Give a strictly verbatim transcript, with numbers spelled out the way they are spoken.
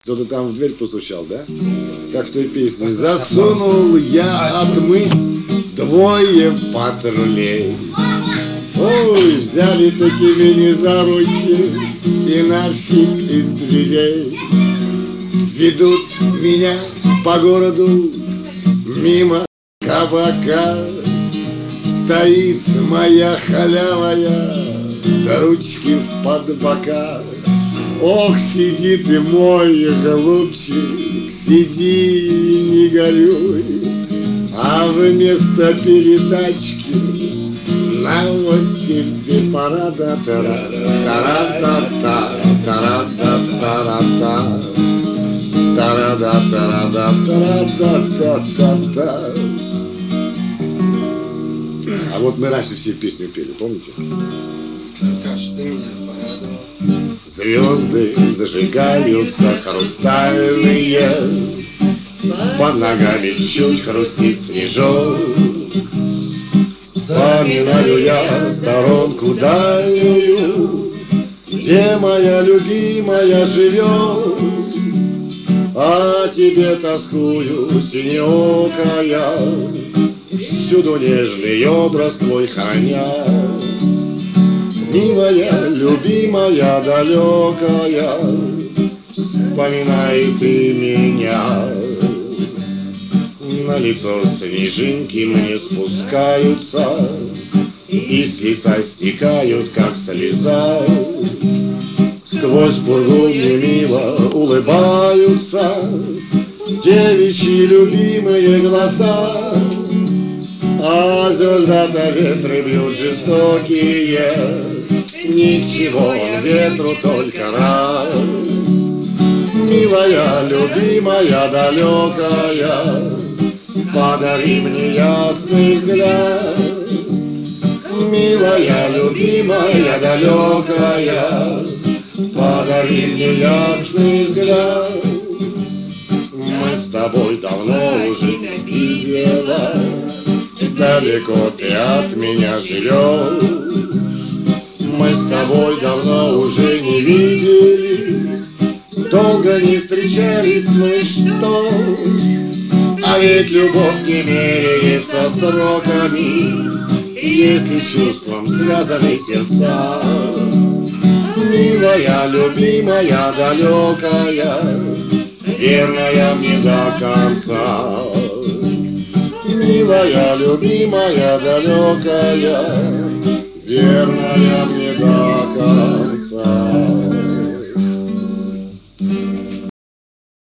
Кто-то там в дверь постучал, да? Как в той песне. Засунул я отмыть двое патрулей. Ой, взяли такими не за руки и нафиг из дверей. Ведут меня по городу мимо кабака. Стоит моя халявая, да ручки в подбоках. Ох, сиди ты, мой голубчик, сиди, не горюй, а вместо передачки на вот тебе парада-тара, тарада-та, тарада-тарада, тарада-тарада-тарада-та-та-та. А вот мы раньше все песню пели, помните? Звезды зажигаются хрустальные, под ногами чуть хрустит снежок. Вспоминаю я сторонку дальнюю, где моя любимая живет. А тебе тоскую, синеокая, всюду нежный образ твой храня. Милая, любимая, далекая, вспоминай ты меня. На лицо снежинки мне спускаются и с лица стекают, как слеза. Сквозь пургу мне мило улыбаются девичьи любимые глаза. А звезда-то ветры бьют жестокие, ничего он ветру только рад. Милая, любимая, далекая, подари мне ясный взгляд. Милая, любимая, далекая, подари мне ясный взгляд. Мы с тобой давно уже не видела, далеко ты от меня живешь. Мы с тобой давно уже не виделись, долго не встречались, ну и что? А ведь любовь не меряется сроками, если чувством связаны сердца. Милая, любимая, далекая, верная мне до конца. Милая, любимая, далекая, верная мне до конца.